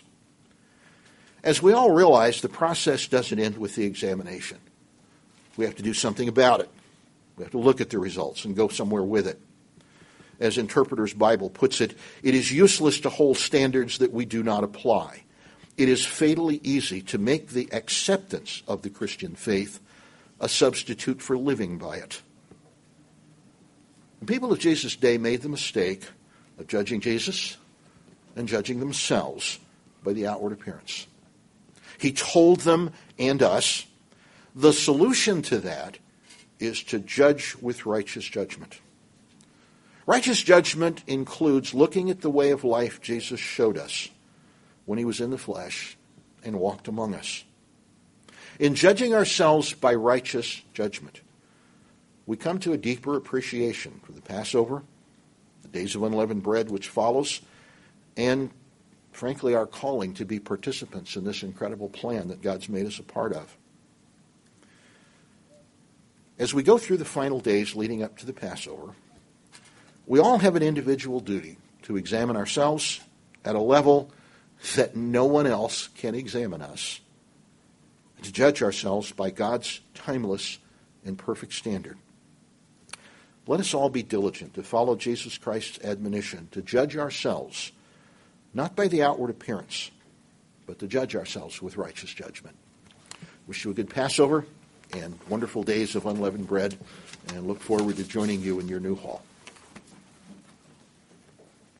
As we all realize, the process doesn't end with the examination. We have to do something about it. We have to look at the results and go somewhere with it. As Interpreter's Bible puts it, it is useless to hold standards that we do not apply. It is fatally easy to make the acceptance of the Christian faith a substitute for living by it. The people of Jesus' day made the mistake of judging Jesus and judging themselves by the outward appearance. He told them and us the solution to that is to judge with righteous judgment. Righteous judgment includes looking at the way of life Jesus showed us when he was in the flesh and walked among us. In judging ourselves by righteous judgment, we come to a deeper appreciation for the Passover, the days of unleavened bread which follows, and frankly our calling to be participants in this incredible plan that God's made us a part of. As we go through the final days leading up to the Passover, we all have an individual duty to examine ourselves at a level that no one else can examine us, to judge ourselves by God's timeless and perfect standard. Let us all be diligent to follow Jesus Christ's admonition to judge ourselves, not by the outward appearance, but to judge ourselves with righteous judgment. Wish you a good Passover and wonderful days of unleavened bread, and look forward to joining you in your new hall.